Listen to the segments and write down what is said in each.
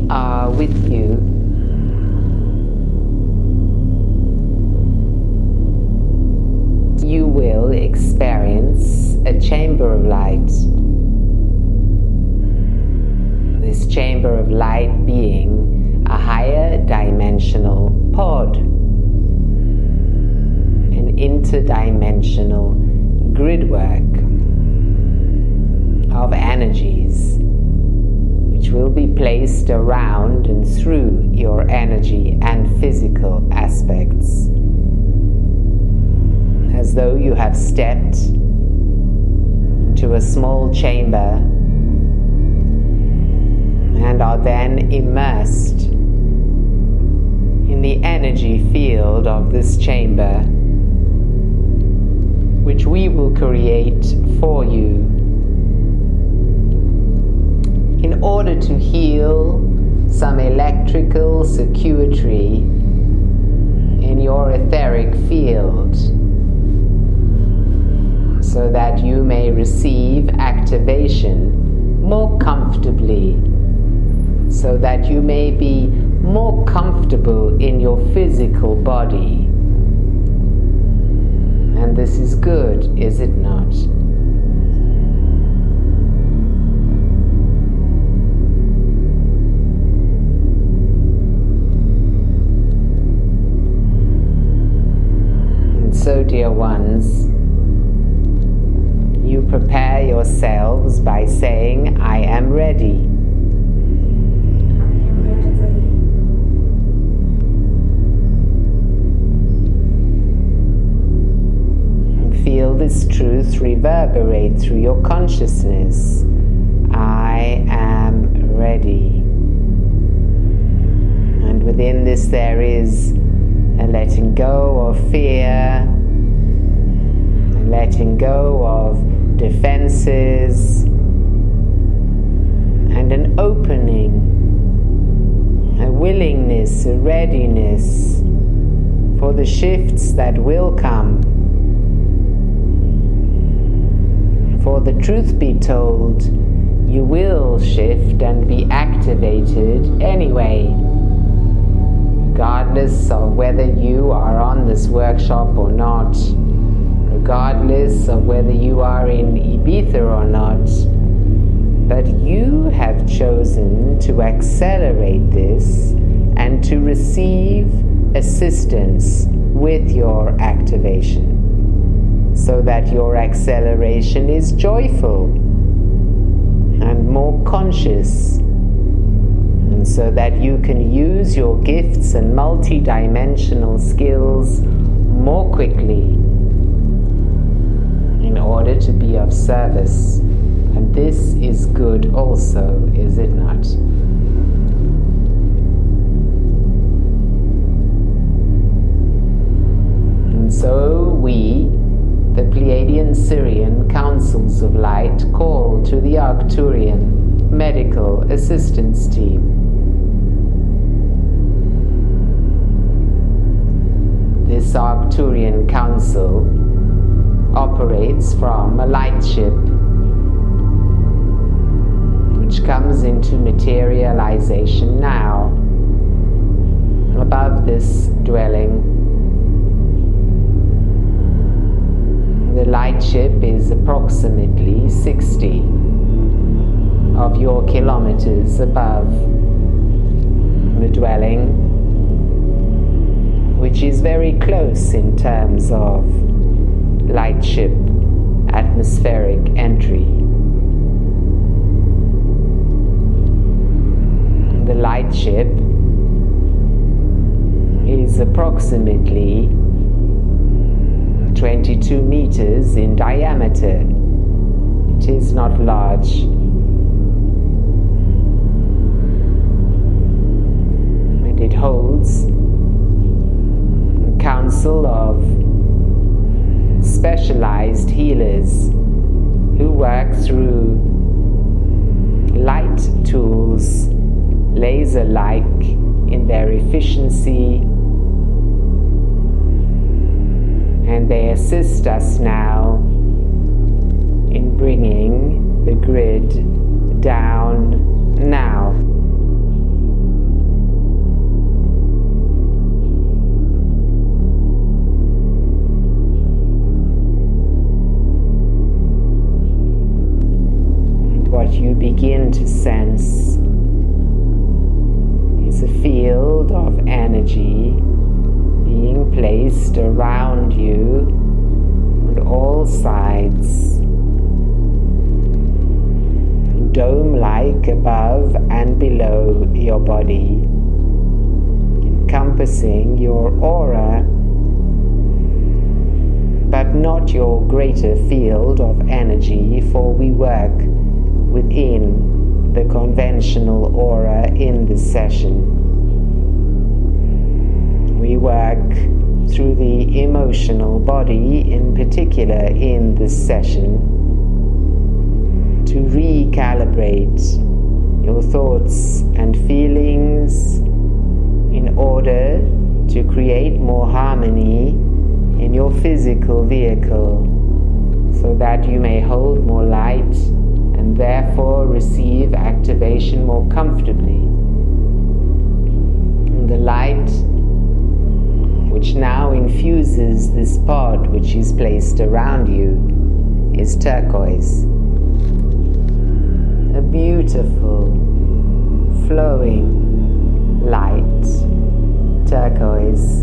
we are with you. You will experience a chamber of light. This chamber of light being a higher dimensional pod, an interdimensional gridwork of energies which will be placed around and through your energy and physical aspects, as though you have stepped into a small chamber and are then immersed in the energy field of this chamber, which we will create for you in order to heal some electrical circuitry in your etheric field, so that you may receive activation more comfortably, so that you may be more comfortable in your physical body. And this is good, is it not? And so, dear ones, you prepare yourselves by saying, I am ready. Feel this truth reverberate through your consciousness. I am ready. And within this there is a letting go of fear, a letting go of defenses, and an opening, a willingness, a readiness for the shifts that will come. For the truth be told, you will shift and be activated anyway, regardless of whether you are on this workshop or not, regardless of whether you are in Ibiza or not. But you have chosen to accelerate this and to receive assistance with your activation, so that your acceleration is joyful and more conscious, and so that you can use your gifts and multi-dimensional skills more quickly in order to be of service. And this is good also, is it not? And so we, the Pleiadian Syrian Councils of Light, call to the Arcturian Medical Assistance Team. This Arcturian Council operates from a light ship which comes into materialization now above this dwelling. The light ship is approximately 60 of your kilometers above the dwelling, which is very close in terms of light ship atmospheric entry. The light ship is approximately 22 meters in diameter. It is not large. And it holds a council of specialized healers who work through light tools, laser-like in their efficiency, and they assist us now in bringing the grid down now. what you begin to sense is a field of energy being placed around you on all sides, dome-like above and below your body, encompassing your aura, but not your greater field of energy, for we work within the conventional aura in this session. We work through the emotional body, in particular in this session, to recalibrate your thoughts and feelings in order to create more harmony in your physical vehicle, so that you may hold more light and therefore receive activation more comfortably. And the light which now infuses this pod which is placed around you is turquoise. A beautiful, flowing light, turquoise.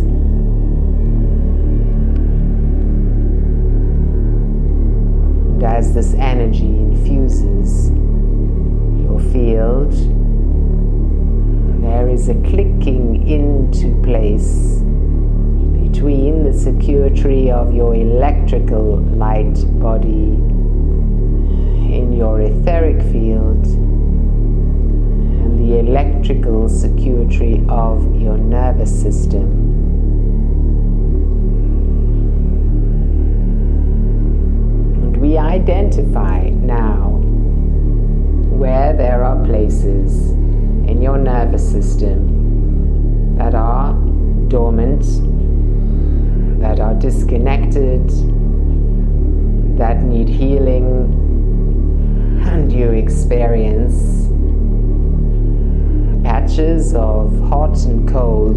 And as this energy infuses your field, there is a clicking into place between the circuitry of your electrical light body in your etheric field and the electrical circuitry of your nervous system. And we identify now where there are places in your nervous system that are dormant, that are disconnected, that need healing, and you experience patches of hot and cold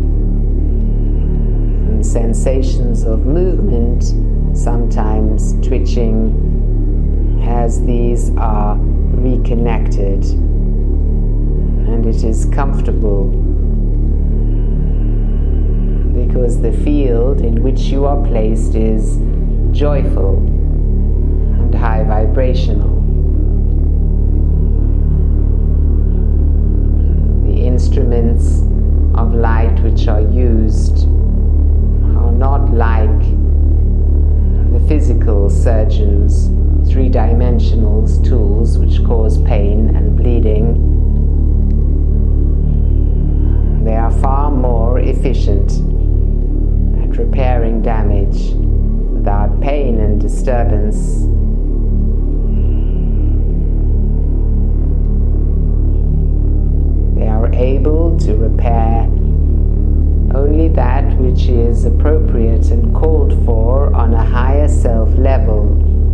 and sensations of movement, sometimes twitching, as these are reconnected, and it is comfortable because the field in which you are placed is joyful and high vibrational. The instruments of light which are used are not like the physical surgeon's three-dimensional tools which cause pain and bleeding. They are far more efficient at repairing damage without pain and disturbance. They are able to repair only that which is appropriate and called for on a higher self level.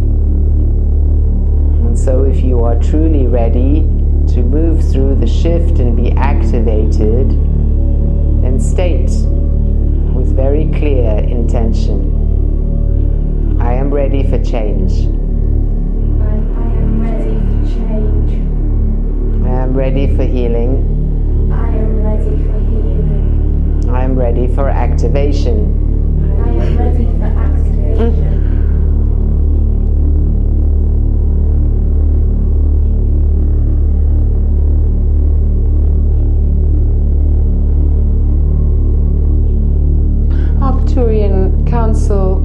And so if you are truly ready to move through the shift and be activated, then state with very clear intention, I am ready for change. I am ready for change. I am ready for healing. I am ready for healing. I am ready for activation. I am ready for activation. Arcturian Council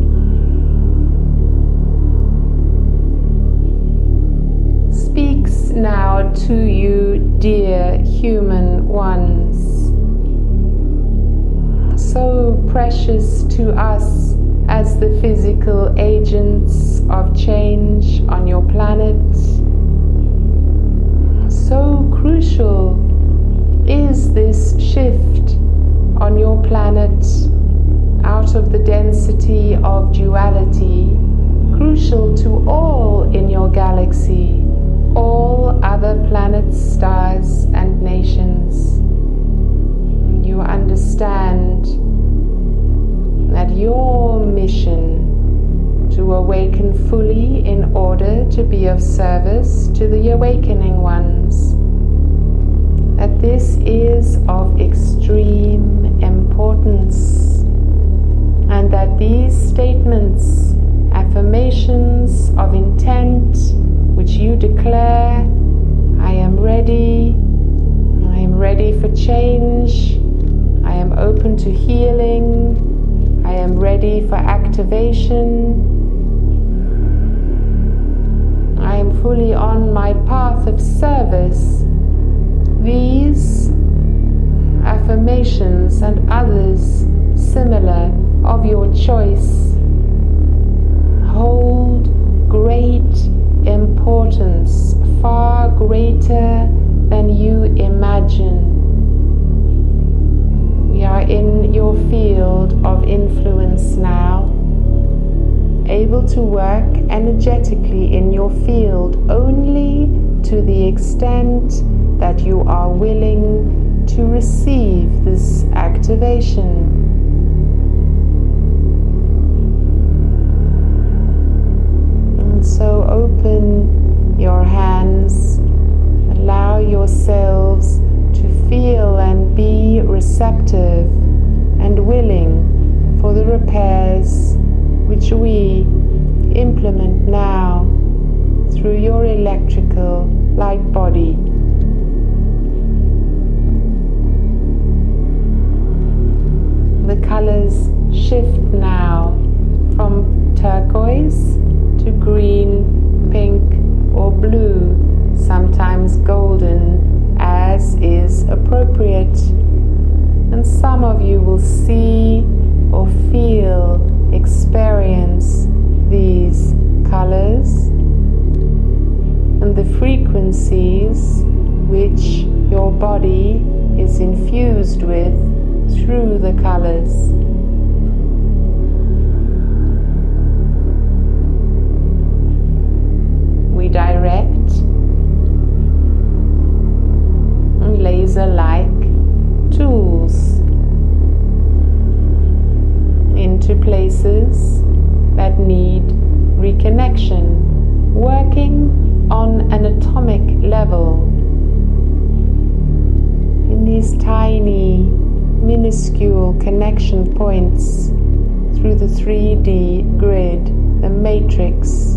speaks now to you, dear human ones, so precious to us as the physical agents of change on your planet. So crucial is this shift on your planet out of the density of duality, crucial to all in your galaxy, all other planets, stars, and nations. You understand that your mission to awaken fully in order to be of service to the awakening of extreme importance, and that these statements, affirmations of intent, which you declare, I am ready for change, I am open to healing, I am ready for activation, I am fully on my path of service. These affirmations and others similar of your choice hold great importance, far greater than you imagine. We are in your field of influence now, able to work energetically in your field only to the extent that you are willing to receive this activation. And so open your hands, allow yourselves to feel and be receptive and willing for the repairs which we implement now through your electrical light body. The colors shift now from turquoise to green, pink or blue, sometimes golden, as is appropriate. And some of you will see or feel, experience these colors and the frequencies which your body is infused with through the colors. We direct laser-like tools into places that need reconnection, working on an atomic level. In these tiny, minuscule connection points through the 3D grid, the matrix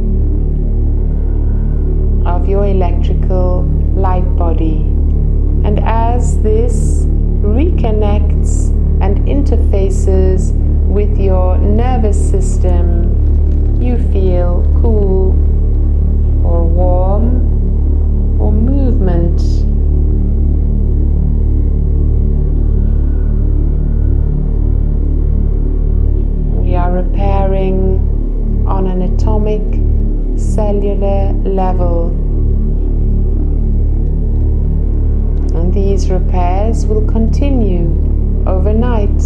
of your electrical light body. And as this reconnects and interfaces with your nervous system, you feel cool or warm or movement. We are repairing on an atomic cellular level. And these repairs will continue overnight.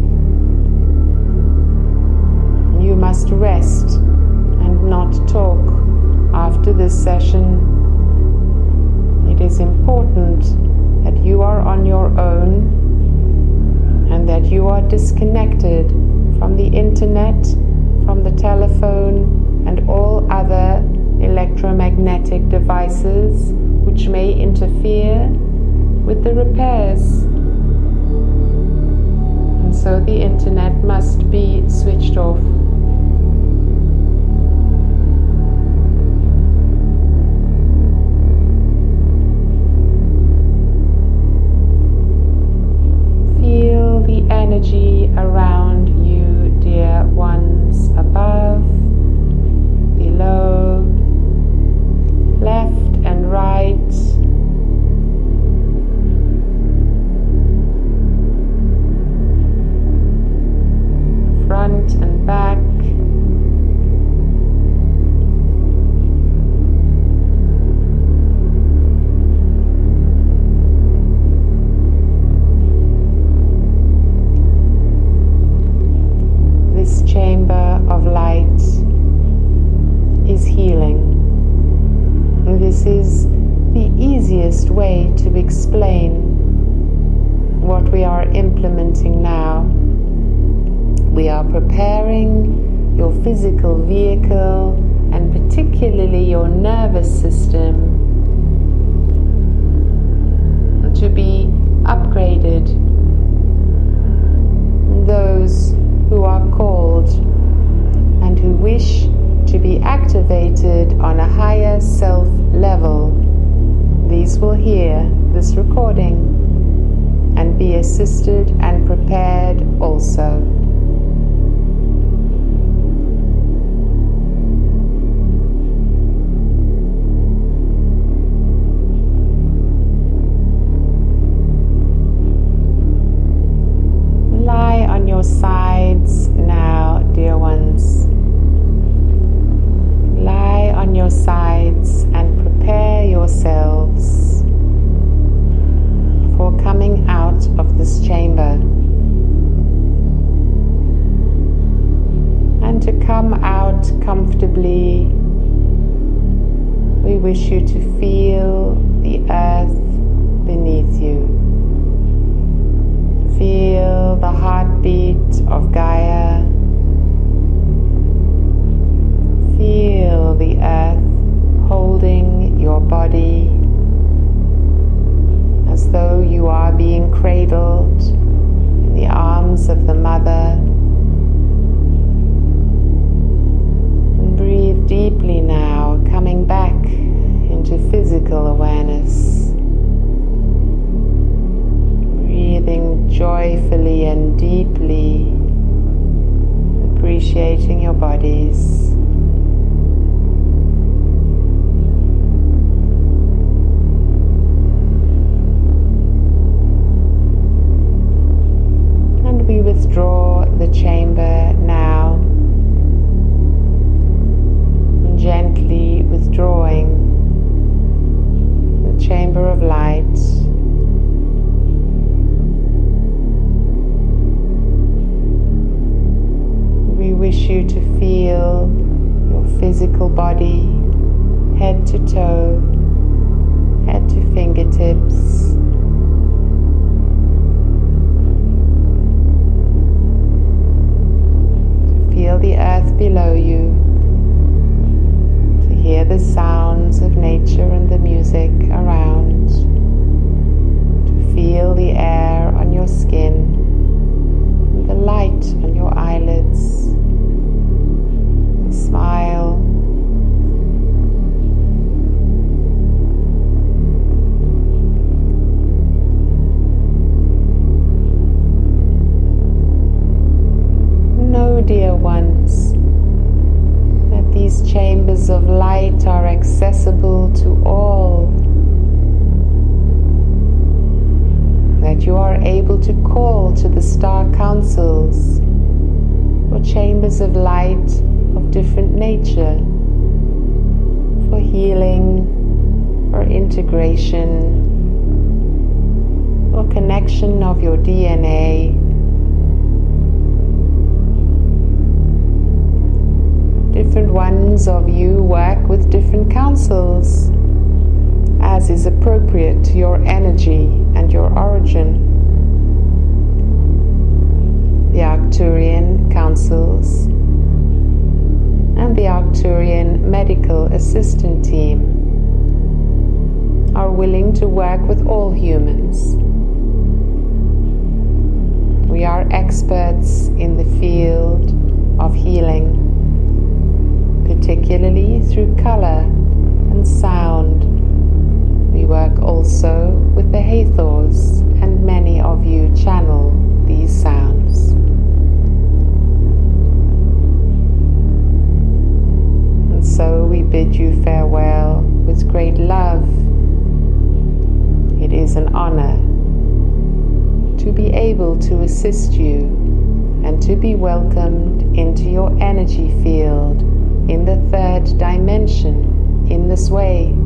You must rest and not talk after this session. It is important that you are on your own and that you are disconnected from the internet, from the telephone, and all other electromagnetic devices which may interfere with the repairs. And so the internet must be switched off. Feel the energy around you, dear ones, above, below, left and right. Front and back. This chamber of light is healing. And this is the easiest way to explain what we are implementing now. We are preparing your physical vehicle and particularly your nervous system to be upgraded hear this recording and be assisted and prepared also. Lie on your sides now, dear ones. Lie on your sides and prepare yourselves for coming out of this chamber. And to come out comfortably, we wish you to feel the earth beneath you. Feel the heartbeat of Gaia. Feel the earth holding your body as though you are being cradled in the arms of the mother. And breathe deeply now, coming back into physical awareness. Breathing joyfully and deeply, appreciating your bodies. Withdraw the chamber now, gently withdrawing the chamber of light. We wish you to feel your physical body, head to toe, head to fingertips. Feel the earth below you, to hear the sounds of nature and the music around, to feel the air on your skin and the light on your eyelids, the smile. Know, dear ones, that these chambers of light are accessible to all, that you are able to call to the star councils for chambers of light of different nature, for healing, for integration, for connection of your DNA. Different ones of you work with different councils, as is appropriate to your energy and your origin. The Arcturian councils and the Arcturian medical assistant team are willing to work with all humans. We are experts in the field of healing, particularly through color and sound. We work also with the Hathors, and many of you channel these sounds. And so we bid you farewell with great love. It is an honor to be able to assist you and to be welcomed into your energy field in the third dimension in this way.